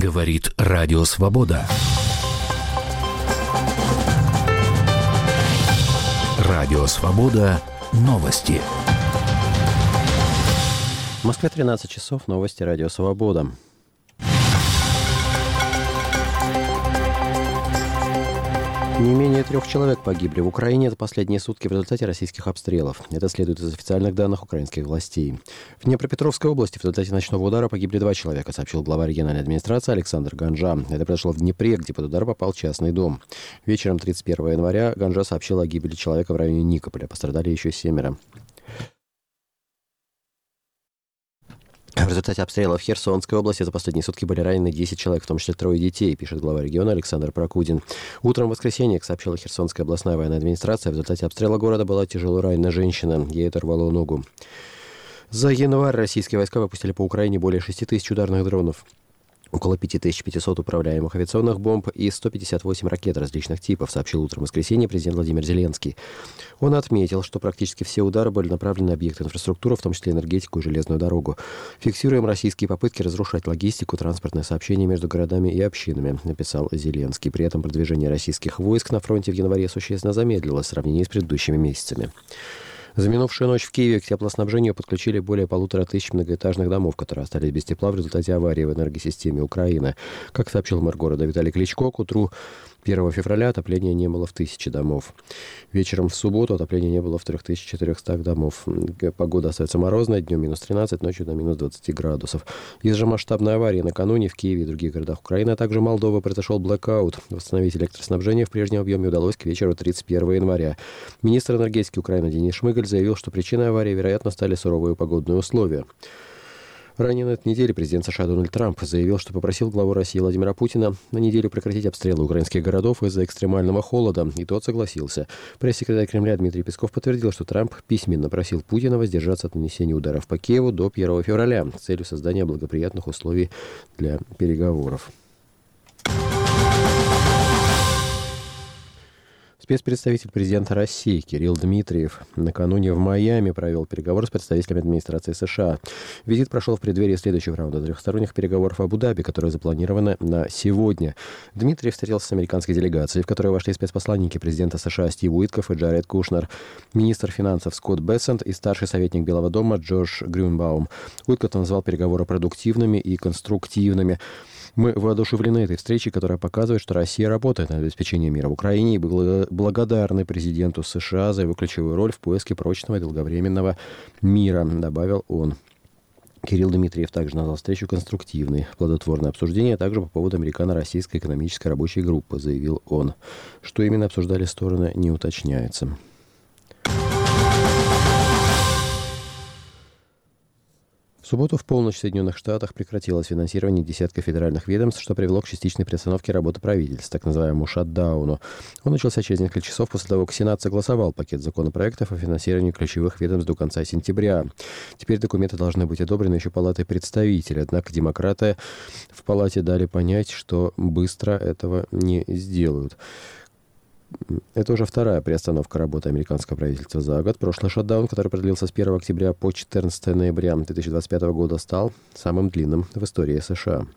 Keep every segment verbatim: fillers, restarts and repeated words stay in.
Говорит Радио Свобода. Радио Свобода. Новости. В Москве тринадцать часов. Новости Радио Свобода. Не менее трех человек погибли в Украине за последние сутки в результате российских обстрелов. Это следует из официальных данных украинских властей. В Днепропетровской области в результате ночного удара погибли два человека, сообщил глава региональной администрации Александр Ганжа. Это произошло в Днепре, где под удар попал частный дом. Вечером тридцать первого января Ганжа сообщил о гибели человека в районе Никополя. Пострадали еще семеро. В результате обстрелов в Херсонской области за последние сутки были ранены десять человек, в том числе трое детей, пишет глава региона Александр Прокудин. Утром в воскресенье, как сообщила Херсонская областная военная администрация, в результате обстрела города была тяжело ранена женщина. Ей оторвало ногу. За январь российские войска выпустили по Украине более шести тысяч ударных дронов, около пять тысяч пятьсот управляемых авиационных бомб и сто пятьдесят восемь ракет различных типов, сообщил утром в воскресенье президент Владимир Зеленский. Он отметил, что практически все удары были направлены на объекты инфраструктуры, в том числе энергетику и железную дорогу. Фиксируем российские попытки разрушать логистику, транспортное сообщение между городами и общинами, написал Зеленский. При этом продвижение российских войск на фронте в январе существенно замедлилось в сравнении с предыдущими месяцами. За минувшую ночь в Киеве к теплоснабжению подключили более полутора тысяч многоэтажных домов, которые остались без тепла в результате аварии в энергосистеме Украины. Как сообщил мэр города Виталий Кличко, к утру первого февраля отопления не было в тысяче домов. Вечером в субботу отопления не было в три тысячи четыреста домов. Погода остается морозной, днем минус тринадцать, ночью до минус двадцать градусов. Из-за же масштабной аварии накануне в Киеве и других городах Украины, а также Молдовы произошел блэкаут. Восстановить электроснабжение в прежнем объеме удалось к вечеру тридцать первого января. Министр энергетики Украины Денис Шмыгаль заявил, что причиной аварии, вероятно, стали суровые погодные условия. Ранее на этой неделе президент США Дональд Трамп заявил, что попросил главу России Владимира Путина на неделю прекратить обстрелы украинских городов из-за экстремального холода, и тот согласился. Пресс-секретарь Кремля Дмитрий Песков подтвердил, что Трамп письменно просил Путина воздержаться от нанесения ударов по Киеву до первого февраля с целью создания благоприятных условий для переговоров. Спецпредставитель президента России Кирилл Дмитриев накануне в Майами провел переговоры с представителями администрации США. Визит прошел в преддверии следующего раунда трехсторонних переговоров в Абу-Даби, которые запланированы на сегодня. Дмитриев встретился с американской делегацией, в которую вошли спецпосланники президента США Стив Уиткоф и Джаред Кушнер, министр финансов Скотт Бессент и старший советник Белого дома Джош Грюнбаум. Уиткоф назвал переговоры продуктивными и конструктивными. Мы воодушевлены этой встречей, которая показывает, что Россия работает над обеспечением мира в Украине, и благодарны президенту США за его ключевую роль в поиске прочного и долговременного мира, добавил он. Кирилл Дмитриев также назвал встречу конструктивной. Плодотворное обсуждение также по поводу американо-российской экономической рабочей группы, заявил он. Что именно обсуждали стороны, не уточняется. В субботу в полночь в Соединенных Штатах прекратилось финансирование десятка федеральных ведомств, что привело к частичной приостановке работы правительства, так называемому шатдауну. Он начался через несколько часов после того, как Сенат согласовал пакет законопроектов о финансировании ключевых ведомств до конца сентября. Теперь документы должны быть одобрены еще Палатой представителей, однако демократы в Палате дали понять, что быстро этого не сделают. Это уже вторая приостановка работы американского правительства за год. Прошлый шатдаун, который продлился с первого октября по четырнадцатого ноября две тысячи двадцать пятого года, стал самым длинным в истории США.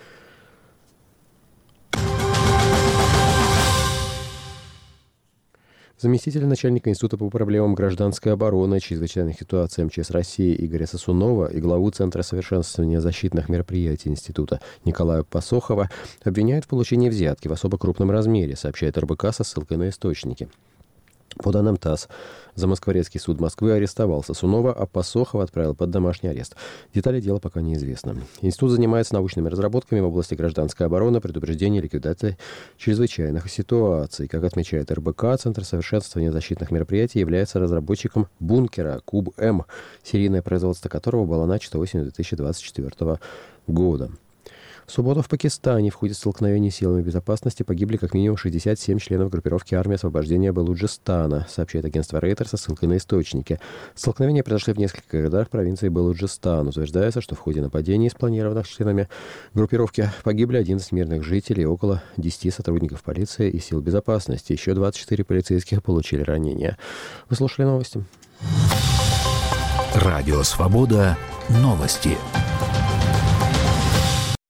Заместитель начальника Института по проблемам гражданской обороны, чрезвычайных ситуаций МЧС России Игоря Сосунова и главу Центра совершенствования защитных мероприятий Института Николая Пасохова обвиняют в получении взятки в особо крупном размере, сообщает эр бэ ка со ссылкой на источники. По данным ТАСС, Замоскворецкий суд Москвы арестовал Сосунова, а Пасохова отправил под домашний арест. Детали дела пока неизвестны. Институт занимается научными разработками в области гражданской обороны, предупреждения и ликвидации чрезвычайных ситуаций. Как отмечает эр бэ ка, Центр совершенствования защитных мероприятий является разработчиком бункера Куб-М, серийное производство которого было начато осенью две тысячи двадцать четвёртого года. В субботу в Пакистане в ходе столкновений с силами безопасности погибли как минимум шестьдесят семь членов группировки армии освобождения Балуджистана, сообщает агентство Рейтер со ссылкой на источники. Столкновения произошли в нескольких городах провинции Балуджистан. Утверждается, что в ходе нападений, спланированных членами группировки, погибли одиннадцать мирных жителей, около десяти сотрудников полиции и сил безопасности. Еще двадцать четыре полицейских получили ранения. Вы слушали новости. Радио Свобода. Новости.